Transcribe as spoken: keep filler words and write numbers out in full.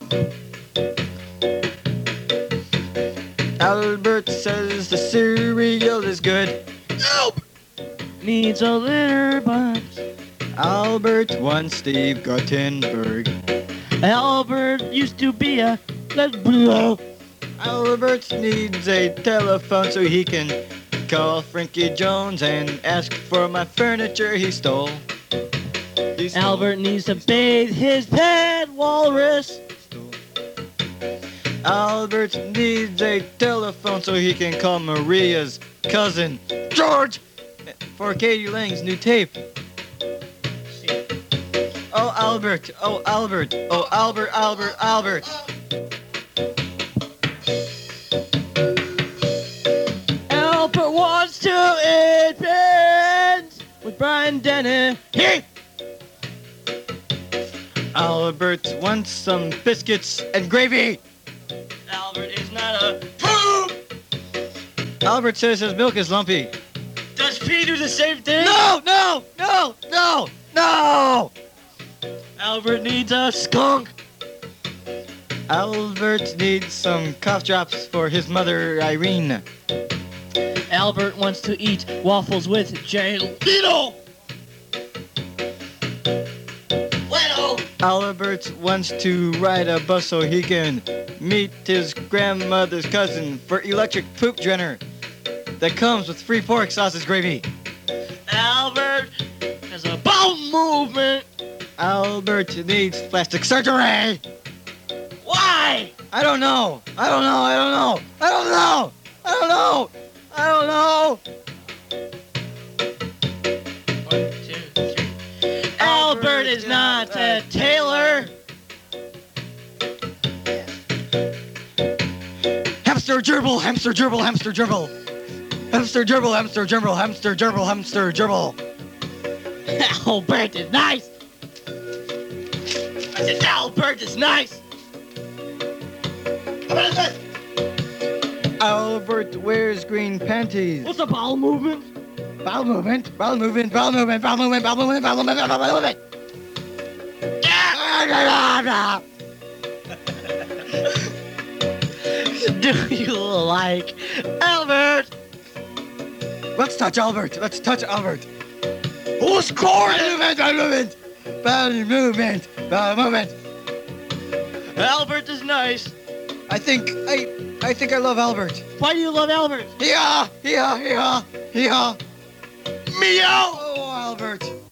Albert says the cereal is good. Nope. Needs a litter box. Albert wants Steve Guttenberg. Albert used to be a lesbian. Albert needs a telephone so he can call Frankie Jones and ask for my furniture he stole. He stole. Albert needs to bathe his pet walrus. Albert needs a telephone so he can call Maria's cousin, George, for Katie Lang's new tape. Oh, Albert, oh, Albert, oh, Albert, Albert, Albert. Albert wants to eat pins with Brian Denny. Hey! Albert wants some biscuits and gravy. Albert is not a poop. Albert says his milk is lumpy. Does P do the same thing? No, no, no, no, no! Albert needs a skunk. Albert needs some cough drops for his mother, Irene. Albert wants to eat waffles with Jay Leno. Leno. Albert wants to ride a bus so he can meet his grandmother's cousin for electric poop drainer that comes with free pork sausage gravy. Albert has a bowel movement. Albert needs plastic surgery. Why? I don't know. I don't know. I don't know. I don't know. I don't know. I don't know. One, two, three. Albert is not a tailor. Hamster gerbil, hamster gerbil, hamster gerbil. Hamster gerbil, hamster gerbil, hamster gerbil, hamster gerbil. Albert is nice. I said Albert is nice. How about this? Albert wears green panties. What's a bowel movement? Bowel movement, bowel movement, bowel movement, bowel movement, bowel movement, bowel movement, bowel movement. Do you like Albert? Let's touch Albert. Let's touch Albert. Who's scoring? Bowel movement, bowel movement, bowel movement. Albert is nice. I think I I think I love Albert. Why do you love Albert? Hee-haw, hee-haw, hee-haw, hee-haw. Meow. Oh, Albert.